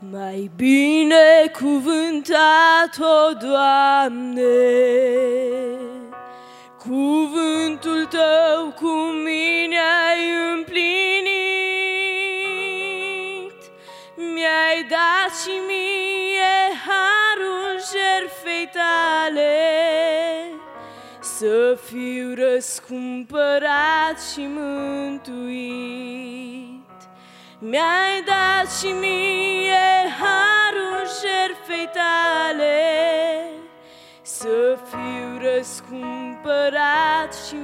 Mai binecuvântat-o, Doamne, cuvântul Tău cu mine ai împlinit. Mi-ai dat și mie harul jertfei Tale, să fiu răscumpărat și mântuit. Mi-ai dat și mie harul jertfei Tale, să fiu răscumpărat și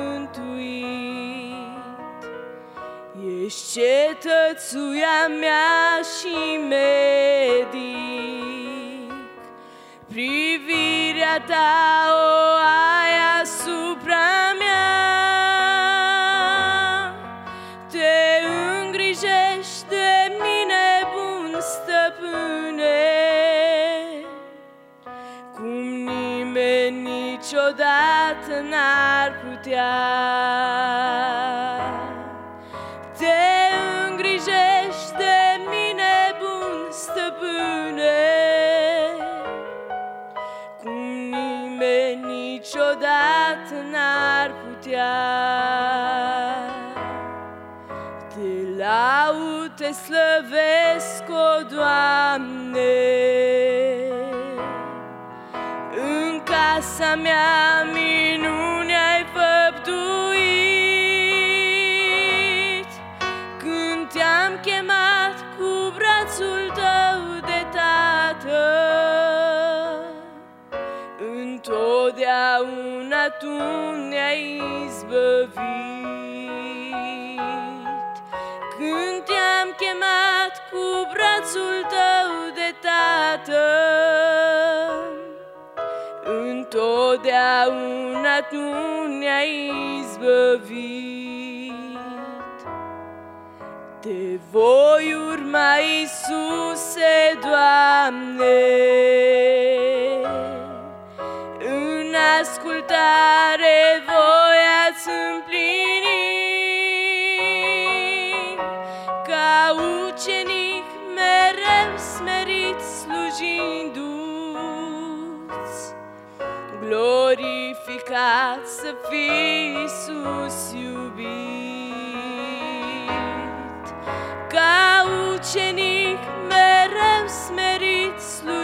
mântuit. Ești cetățuia mea și medic, privirea Ta o ai asupra mea. Te îngrijești de mine, bun Stăpâne, cum nimeni niciodată n-ar putea. Te îngrijești de mine, bun Stăpâne, cum nimeni niciodată n-ar putea. Te laud, Te slăvesc, o Doamne, în casa mea minuni ai făptuit. Când Te-am chemat cu brațul Tău de tată, întotdeauna Tu ne-ai izbăvit. Când Te-am chemat cu brațul Tău de tată, întotdeauna Tu ne-ai izbăvit. Te voi urma, Iisuse, Doamne, în ascultare voia-ți împlini. Ca ucenic mereu smerit slujindu-ți, glorificat să fii, Iisus iubit. Ca ucenic mereu smerit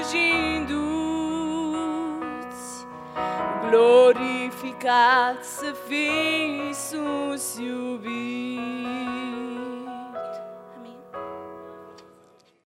slujindu-ți, glorificat să fii, Iisus iubit.